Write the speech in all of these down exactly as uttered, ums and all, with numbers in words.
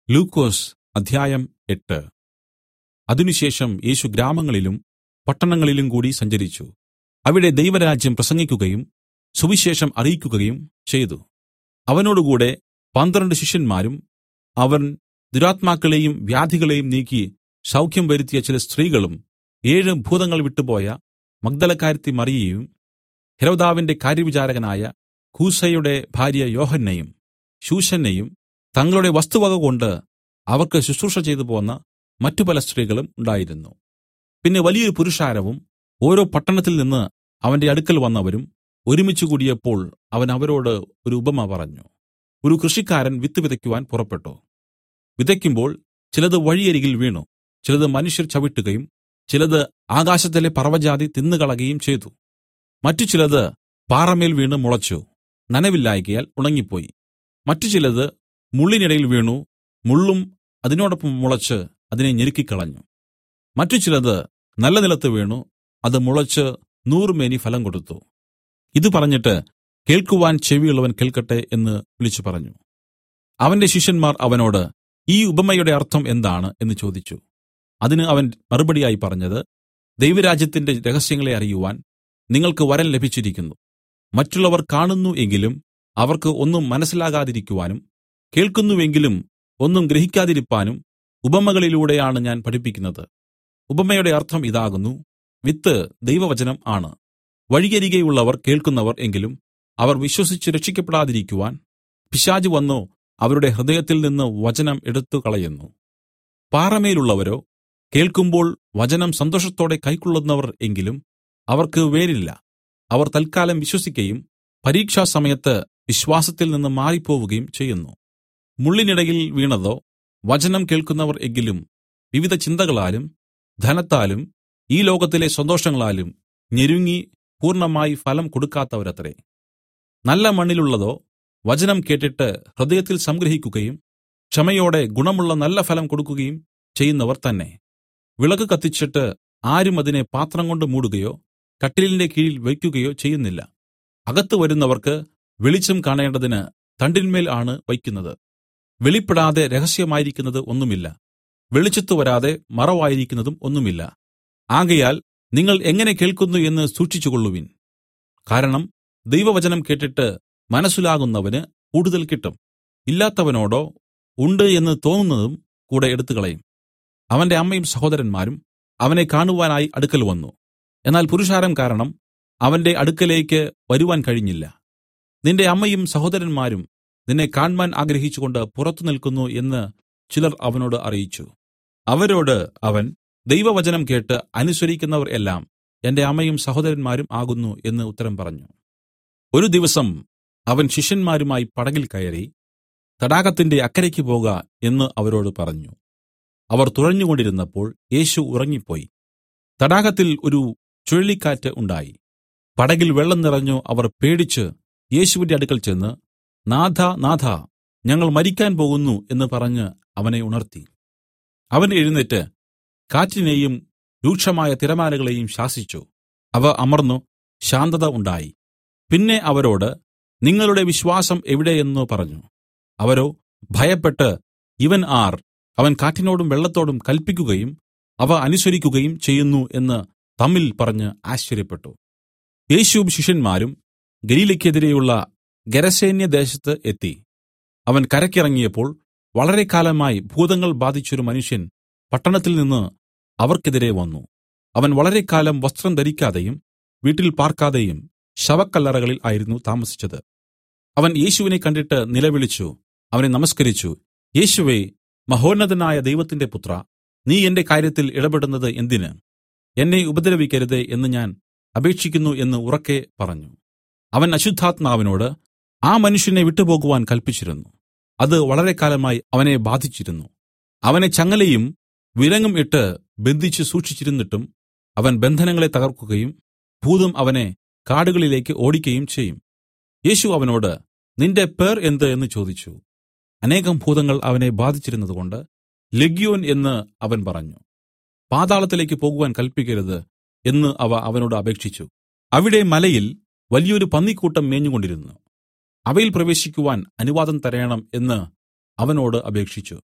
ലൂക്കോസ് അദ്ധ്യായം എട്ട്. അതിനുശേഷം യേശു ഗ്രാമങ്ങളിലും പട്ടണങ്ങളിലും കൂടി സഞ്ചരിച്ചു. അവിടെ ദൈവരാജ്യം പ്രസംഗിക്കുകയും സുവിശേഷം അറിയിക്കുകയും ചെയ്തു. അവനോടുകൂടെ പന്ത്രണ്ട് ശിഷ്യന്മാരും അവൻ ദുരാത്മാക്കളെയും വ്യാധികളെയും നീക്കി സൗഖ്യം വരുത്തിയ ചില സ്ത്രീകളും ഏഴ് ഭൂതങ്ങൾ വിട്ടുപോയ മഗ്ദലക്കാരത്തി മറിയയും ഹെരോദാവിന്റെ കാര്യവിചാരകനായ കൂസയുടെ ഭാര്യ യോഹന്നയും ശൂശന്നയും തങ്ങളുടെ വസ്തുവക കൊണ്ട് അവർക്ക് ശുശ്രൂഷ ചെയ്തു പോന്ന മറ്റു പല സ്ത്രീകളും ഉണ്ടായിരുന്നു. പിന്നെ വലിയൊരു പുരുഷാരവും ഓരോ പട്ടണത്തിൽ നിന്ന് അവന്റെ അടുക്കൽ വന്നവരും ഒരുമിച്ച് കൂടിയപ്പോൾ അവൻ അവരോട് ഒരു ഉപമ പറഞ്ഞു. ഒരു കൃഷിക്കാരൻ വിത്ത് വിതയ്ക്കുവാൻ പുറപ്പെട്ടു. വിതയ്ക്കുമ്പോൾ ചിലത് വഴിയരികിൽ വീണു, ചിലത് മനുഷ്യർ ചവിട്ടുകയും ചിലത് ആകാശത്തിലെ പറവജാതി തിന്നുകളകയും ചെയ്തു. മറ്റു ചിലത് പാറമേൽ വീണ് മുളച്ചു, നനവില്ലായ്കയാൽ ഉണങ്ങിപ്പോയി. മറ്റു ചിലത് മുള്ളിനിടയിൽ വീണു, മുള്ളും അതിനോടൊപ്പം മുളച്ച് അതിനെ ഞെരുക്കിക്കളഞ്ഞു. മറ്റു ചിലത് നല്ല നിലത്ത് വീണു, അത് മുളച്ച് നൂറുമേനി ഫലം കൊടുത്തു. ഇത് പറഞ്ഞിട്ട് കേൾക്കുവാൻ ചെവിയുള്ളവൻ കേൾക്കട്ടെ എന്ന് വിളിച്ചു പറഞ്ഞു. അവന്റെ ശിഷ്യന്മാർ അവനോട്, ഈ ഉപമയുടെ അർത്ഥം എന്താണ് എന്ന് ചോദിച്ചു. അതിന് അവൻ മറുപടിയായി പറഞ്ഞത്, ദൈവരാജ്യത്തിന്റെ രഹസ്യങ്ങളെ അറിയുവാൻ നിങ്ങൾക്ക് വരം ലഭിച്ചിരിക്കുന്നു. മറ്റുള്ളവർ കാണുന്നു എങ്കിലും അവർക്ക് ഒന്നും മനസ്സിലാകാതിരിക്കുവാനും കേൾക്കുന്നുവെങ്കിലും ഒന്നും ഗ്രഹിക്കാതിരിപ്പാനും ഉപമകളിലൂടെയാണ് ഞാൻ പഠിപ്പിക്കുന്നത്. ഉപമയുടെ അർത്ഥം ഇതാകുന്നു: വിത്ത് ദൈവവചനം ആണ്. വഴിയരികെയുള്ളവർ കേൾക്കുന്നവർ എങ്കിലും അവർ വിശ്വസിച്ച് രക്ഷിക്കപ്പെടാതിരിക്കുവാൻ പിശാച് വന്നു അവരുടെ ഹൃദയത്തിൽ നിന്ന് വചനം എടുത്തു കളയുന്നു. പാറമേലുള്ളവരോ കേൾക്കുമ്പോൾ വചനം സന്തോഷത്തോടെ കൈക്കൊള്ളുന്നവർ എങ്കിലും അവർക്ക് വേരില്ല. അവർ തൽക്കാലം വിശ്വസിക്കയും പരീക്ഷാസമയത്ത് വിശ്വാസത്തിൽ നിന്ന് മാറിപ്പോവുകയും ചെയ്യുന്നു. മുള്ളിനിടയിൽ വീണതോ വചനം കേൾക്കുന്നവർ എങ്കിലും വിവിധ ചിന്തകളാലും ധനത്താലും ഈ ലോകത്തിലെ സന്തോഷങ്ങളാലും ഞെരുങ്ങി പൂർണ്ണമായി ഫലം കൊടുക്കാത്തവരത്രേ. നല്ല മണ്ണിലുള്ളതോ വചനം കേട്ടിട്ട് ഹൃദയത്തിൽ സംഗ്രഹിക്കുകയും ക്ഷമയോടെ ഗുണമുള്ള നല്ല ഫലം കൊടുക്കുകയും ചെയ്യുന്നവർ തന്നെ. വിളക്ക് കത്തിച്ചിട്ട് ആരും അതിനെ പാത്രം കൊണ്ട് മൂടുകയോ കട്ടിലിന്റെ കീഴിൽ വയ്ക്കുകയോ ചെയ്യുന്നില്ല. അകത്ത് വരുന്നവർക്ക് വെളിച്ചം കാണേണ്ടതിന് തണ്ടിന്മേൽ ആണ് വയ്ക്കുന്നത്. വെളിപ്പെടാതെ രഹസ്യമായിരിക്കുന്നത് ഒന്നുമില്ല, വെളിച്ചത്തു വരാതെ മറവായിരിക്കുന്നതും ഒന്നുമില്ല. ആകയാൽ നിങ്ങൾ എങ്ങനെ കേൾക്കുന്നു എന്ന് സൂക്ഷിച്ചുകൊള്ളുവിൻ. കാരണം ദൈവവചനം കേട്ടിട്ട് മനസ്സിലാകുന്നവന് കൂടുതൽ കിട്ടും, ഇല്ലാത്തവനോടോ ഉണ്ട് എന്ന് തോന്നുന്നതും കൂടെ എടുത്തുകളയും. അവന്റെ അമ്മയും സഹോദരന്മാരും അവനെ കാണുവാനായി അടുക്കൽ വന്നു. എന്നാൽ പുരുഷാരം കാരണം അവന്റെ അടുക്കലേക്ക് വരുവാൻ കഴിഞ്ഞില്ല. നിന്റെ അമ്മയും സഹോദരന്മാരും നിന്നെ കാണ്മാൻ ആഗ്രഹിച്ചുകൊണ്ട് പുറത്തു നിൽക്കുന്നു എന്ന് ചിലർ അവനോട് അറിയിച്ചു. അവരോട് അവൻ, ദൈവവചനം കേട്ട് അനുസരിക്കുന്നവർ എല്ലാം എന്റെ അമ്മയും സഹോദരന്മാരും ആകുന്നു എന്ന് ഉത്തരം പറഞ്ഞു. ഒരു ദിവസം അവൻ ശിഷ്യന്മാരുമായി പടകിൽ കയറി തടാകത്തിന്റെ അക്കരയ്ക്ക് പോക എന്ന് അവരോട് പറഞ്ഞു. അവർ തുഴഞ്ഞുകൊണ്ടിരുന്നപ്പോൾ യേശു ഉറങ്ങിപ്പോയി. തടാകത്തിൽ ഒരു ചുഴലിക്കാറ്റ് ഉണ്ടായി. പടകിൽ വെള്ളം നിറഞ്ഞു. അവർ പേടിച്ച് യേശുവിന്റെ അടുക്കൽ ചെന്ന്, നാഥാ നാഥാ, ഞങ്ങൾ മരിക്കാൻ പോകുന്നു എന്ന് പറഞ്ഞ് അവനെ ഉണർത്തി. അവൻ എഴുന്നേറ്റ് കാറ്റിനെയും രൂക്ഷമായ തിരമാലകളെയും ശാസിച്ചു. അവ അമർന്നു, ശാന്തത ഉണ്ടായി. പിന്നെ അവരോട്, നിങ്ങളുടെ വിശ്വാസം എവിടെയെന്ന് പറഞ്ഞു. അവരോ ഭയപ്പെട്ട്, ഇവൻ ആർ? അവൻ കാറ്റിനോടും വെള്ളത്തോടും കല്പിക്കുകയും അവ അനുസരിക്കുകയും ചെയ്യുന്നു എന്ന് തമ്മിൽ പറഞ്ഞ് ആശ്ചര്യപ്പെട്ടു. യേശുവും ശിഷ്യന്മാരും ഗലീലയ്ക്കെതിരെയുള്ള ഗെരസേന്യദേശത്ത് എത്തി. അവൻ കരയ്ക്കിറങ്ങിയപ്പോൾ വളരെ കാലമായി ഭൂതങ്ങൾ ബാധിച്ചൊരു മനുഷ്യൻ പട്ടണത്തിൽ നിന്ന് അവർക്കെതിരെ വന്നു. അവൻ വളരെ കാലം വസ്ത്രം ധരിക്കാതെയും വീട്ടിൽ പാർക്കാതെയും ശവക്കല്ലറകളിൽ ആയിരുന്നു താമസിച്ചത്. അവൻ യേശുവിനെ കണ്ടിട്ട് നിലവിളിച്ചു അവനെ നമസ്കരിച്ചു. യേശുവേ, മഹോന്നതനായ ദൈവത്തിന്റെ പുത്രാ, നീ എന്റെ കാര്യത്തിൽ ഇടപെടുന്നത് എന്തിന്? എന്നെ ഉപദ്രവിക്കരുതേ എന്ന് ഞാൻ അപേക്ഷിക്കുന്നു എന്ന് ഉറക്കെ പറഞ്ഞു. അവൻ അശുദ്ധാത്മാവിനോട് ആ മനുഷ്യനെ വിട്ടുപോകുവാൻ കല്പിച്ചിരുന്നു. അത് വളരെ കാലമായി അവനെ ബാധിച്ചിരുന്നു. അവനെ ചങ്ങലയും വിലങ്ങും ഇട്ട് ബന്ധിച്ച് സൂക്ഷിച്ചിരുന്നിട്ടും അവൻ ബന്ധനങ്ങളെ തകർക്കുകയും ഭൂതം അവനെ കാടുകളിലേക്ക് ഓടിക്കുകയും ചെയ്യും. യേശു അവനോട്, നിന്റെ പേർ എന്ത് എന്ന് ചോദിച്ചു. അനേകം ഭൂതങ്ങൾ അവനെ ബാധിച്ചിരുന്നതുകൊണ്ട് ലെഗ്യോൻ എന്ന് അവൻ പറഞ്ഞു. പാതാളത്തിലേക്ക് പോകുവാൻ കല്പിക്കരുത് എന്ന് അവ അവനോട് അപേക്ഷിച്ചു. അവിടെ മലയിൽ വലിയൊരു പന്നിക്കൂട്ടം മേഞ്ഞുകൊണ്ടിരുന്നു. അവയിൽ പ്രവേശിക്കുവാൻ അനുവാദം തരേണം എന്ന് അവനോട് അപേക്ഷിച്ചു.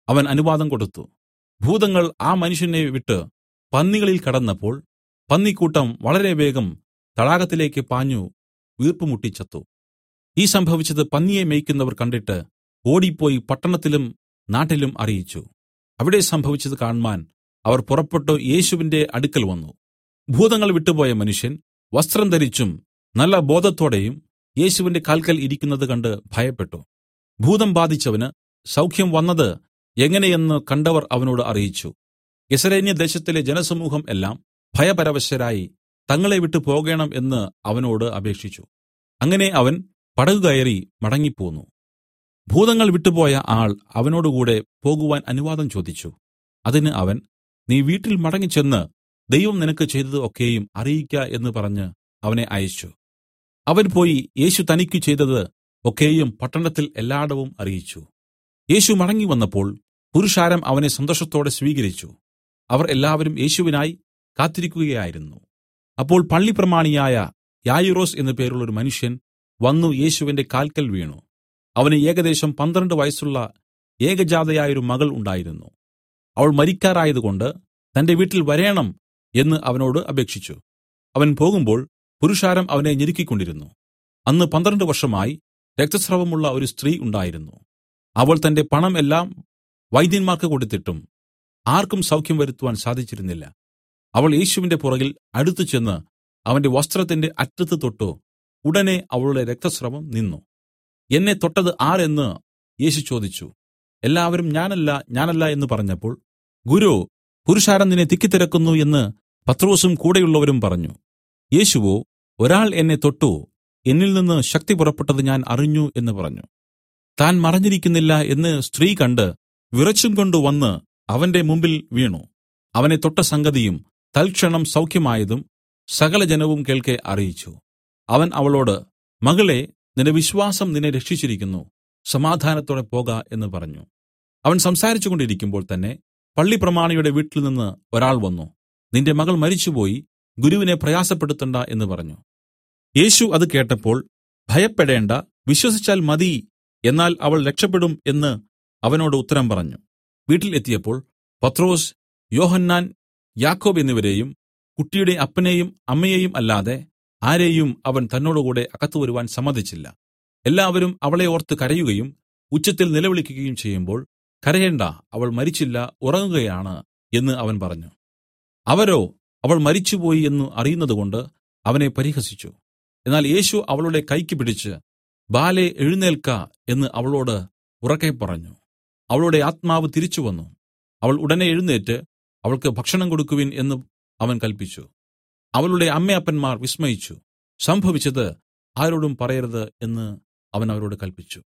അവൻ അനുവാദം കൊടുത്തു. ഭൂതങ്ങൾ ആ മനുഷ്യനെ വിട്ട് പന്നികളിൽ കടന്നപ്പോൾ പന്നിക്കൂട്ടം വളരെ വേഗം തടാകത്തിലേക്ക് പാഞ്ഞു വീർപ്പുമുട്ടി ചത്തു. ഈ സംഭവിച്ചത് പന്നിയെ മേയ്ക്കുന്നവർ കണ്ടിട്ട് ഓടിപ്പോയി പട്ടണത്തിലും നാട്ടിലും അറിയിച്ചു. അവിടെ സംഭവിച്ചത് കാണ്മാൻ അവർ പുറപ്പെട്ടു യേശുവിന്റെ അടുക്കൽ വന്നു. ഭൂതങ്ങൾ വിട്ടുപോയ മനുഷ്യൻ വസ്ത്രം ധരിച്ചും നല്ല ബോധത്തോടെയും യേശുവിന്റെ കാൽക്കൽ ഇരിക്കുന്നത് കണ്ട് ഭയപ്പെട്ടു. ഭൂതം ബാധിച്ചവന് സൗഖ്യം വന്നത് എങ്ങനെയെന്ന് കണ്ടവർ അവനോട് അറിയിച്ചു. ഗെരസേന്യ ദേശത്തിലെ ജനസമൂഹം എല്ലാം ഭയപരവശരായി തങ്ങളെ വിട്ടു പോകേണം എന്ന് അവനോട് അപേക്ഷിച്ചു. അങ്ങനെ അവൻ പടക് കയറി മടങ്ങിപ്പോന്നു. ഭൂതങ്ങൾ വിട്ടുപോയ ആൾ അവനോടുകൂടെ പോകുവാൻ അനുവാദം ചോദിച്ചു. അതിന് അവൻ, നീ വീട്ടിൽ മടങ്ങിച്ചെന്ന് ദൈവം നിനക്ക് ചെയ്തത് ഒക്കെയും അറിയിക്ക എന്ന് പറഞ്ഞ് അവനെ അയച്ചു. അവൻ പോയി യേശു തനിക്കു ചെയ്തത് ഒക്കെയും പട്ടണത്തിൽ എല്ലായിടവും അറിയിച്ചു. യേശു മടങ്ങി വന്നപ്പോൾ പുരുഷാരം അവനെ സന്തോഷത്തോടെ സ്വീകരിച്ചു. അവർ എല്ലാവരും യേശുവിനായി കാത്തിരിക്കുകയായിരുന്നു. അപ്പോൾ പള്ളിപ്രമാണിയായ യായിറോസ് എന്നു പേരുള്ള ഒരു മനുഷ്യൻ വന്നു യേശുവിന്റെ കാൽക്കൽ വീണു. അവന് ഏകദേശം പന്ത്രണ്ട് വയസ്സുള്ള ഏകജാതയായൊരു മകൾ ഉണ്ടായിരുന്നു. അവൾ മരിക്കാറായതുകൊണ്ട് തന്റെ വീട്ടിൽ വരേണം എന്ന് അവനോട് അപേക്ഷിച്ചു. അവൻ പോകുമ്പോൾ പുരുഷാരം അവനെ ഞെരുക്കിക്കൊണ്ടിരുന്നു. അന്ന് പന്ത്രണ്ട് വർഷമായി രക്തസ്രവമുള്ള ഒരു സ്ത്രീ ഉണ്ടായിരുന്നു. അവൾ തന്റെ പണം എല്ലാം വൈദ്യന്മാർക്ക് കൊടുത്തിട്ടും ആർക്കും സൗഖ്യം വരുത്തുവാൻ സാധിച്ചിരുന്നില്ല. അവൾ യേശുവിന്റെ പുറകിൽ അടുത്തു ചെന്ന് അവന്റെ വസ്ത്രത്തിന്റെ അറ്റത്ത് തൊട്ടു. ഉടനെ അവളുടെ രക്തസ്രവം നിന്നു. എന്നെ തൊട്ടത് ആർ എന്ന് യേശു ചോദിച്ചു. എല്ലാവരും ഞാനല്ല ഞാനല്ല എന്ന് പറഞ്ഞപ്പോൾ, ഗുരു, പുരുഷാരം നിന്നെ തിക്കിത്തിരക്കുന്നു എന്ന് പത്രോസും കൂടെയുള്ളവരും പറഞ്ഞു. യേശുവോ, ഒരാൾ എന്നെ തൊട്ടു, എന്നിൽ നിന്ന് ശക്തി പുറപ്പെട്ടത് ഞാൻ അറിഞ്ഞു എന്ന് പറഞ്ഞു. താൻ മറഞ്ഞിരിക്കുന്നില്ല എന്ന് സ്ത്രീ കണ്ട് വിറച്ചും കൊണ്ട് വന്ന് അവന്റെ മുമ്പിൽ വീണു. അവനെ തൊട്ട സംഗതിയും തൽക്ഷണം സൗഖ്യമായതും സകല ജനവും കേൾക്കെ അറിയിച്ചു. അവൻ അവളോട്, മകളെ, നിന്റെ വിശ്വാസം നിന്നെ രക്ഷിച്ചിരിക്കുന്നു, സമാധാനത്തോടെ പോക എന്ന് പറഞ്ഞു. അവൻ സംസാരിച്ചു കൊണ്ടിരിക്കുമ്പോൾ തന്നെ പള്ളിപ്രമാണിയുടെ വീട്ടിൽ നിന്ന് ഒരാൾ വന്നു. നിന്റെ മകൾ മരിച്ചുപോയി, ഗുരുവിനെ പ്രയാസപ്പെടുത്തണ്ട എന്ന് പറഞ്ഞു. യേശു അത് കേട്ടപ്പോൾ, ഭയപ്പെടേണ്ട, വിശ്വസിച്ചാൽ മതി, എന്നാൽ അവൾ രക്ഷപ്പെടും എന്ന് അവനോട് ഉത്തരം പറഞ്ഞു. വീട്ടിൽ എത്തിയപ്പോൾ പത്രോസ്, യോഹന്നാൻ, യാക്കോബ് എന്നിവരെയും കുട്ടിയുടെ അപ്പനെയും അമ്മയെയും അല്ലാതെ ആരെയും അവൻ തന്നോടുകൂടെ അകത്ത് വരുവാൻ സമ്മതിച്ചില്ല. എല്ലാവരും അവളെ ഓർത്ത് കരയുകയും ഉച്ചത്തിൽ നിലവിളിക്കുകയും ചെയ്യുമ്പോൾ, കരയേണ്ട, അവൾ മരിച്ചില്ല, ഉറങ്ങുകയാണ് എന്ന് അവൻ പറഞ്ഞു. അവരോ അവൾ മരിച്ചുപോയി എന്നു അറിയുന്നതുകൊണ്ട് അവനെ പരിഹസിച്ചു. എന്നാൽ യേശു അവളുടെ കൈക്ക് പിടിച്ച്, ബാലേ, എഴുന്നേൽക്ക എന്ന് അവളോട് ഉറക്കെ പറഞ്ഞു. അവളുടെ ആത്മാവ് തിരിച്ചു വന്നു. അവൾ ഉടനെ എഴുന്നേറ്റ് അവൾക്ക് ഭക്ഷണം കൊടുക്കുവിൻ എന്ന് അവൻ കല്പിച്ചു. അവളുടെ അമ്മയപ്പന്മാർ വിസ്മയിച്ചു. സംഭവിച്ചത് ആരോടും പറയരുത് എന്ന് അവൻ അവരോട് കല്പിച്ചു.